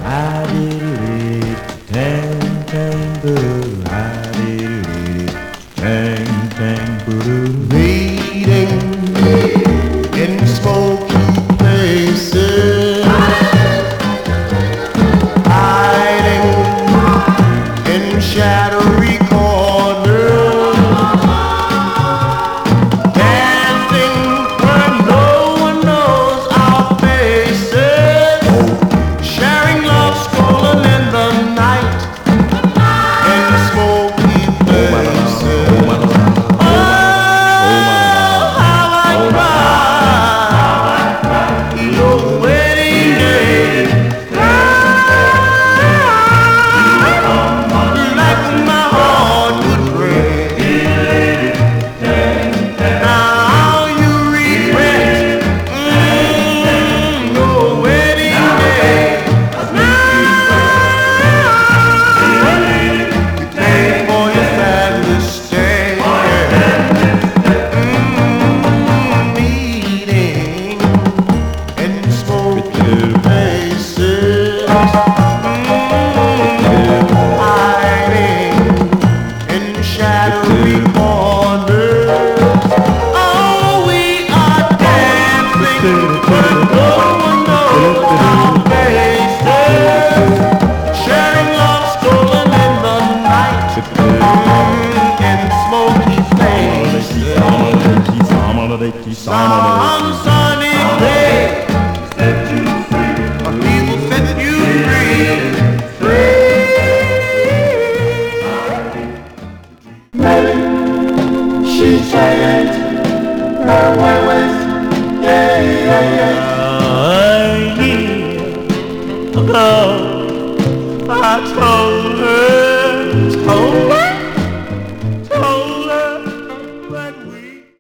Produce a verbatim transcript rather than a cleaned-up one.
I did it, tang tang boo, I did it, tang tang boo. Meeting in smoky places, hiding in shadowy corners, dancing where no one knows our faces, sharing love stolen in the night in smoky places. Some sunny day set you free, or he will set you free, free. Maybe she changed her ways, yeah, yeah, yeah. A year ago, I told her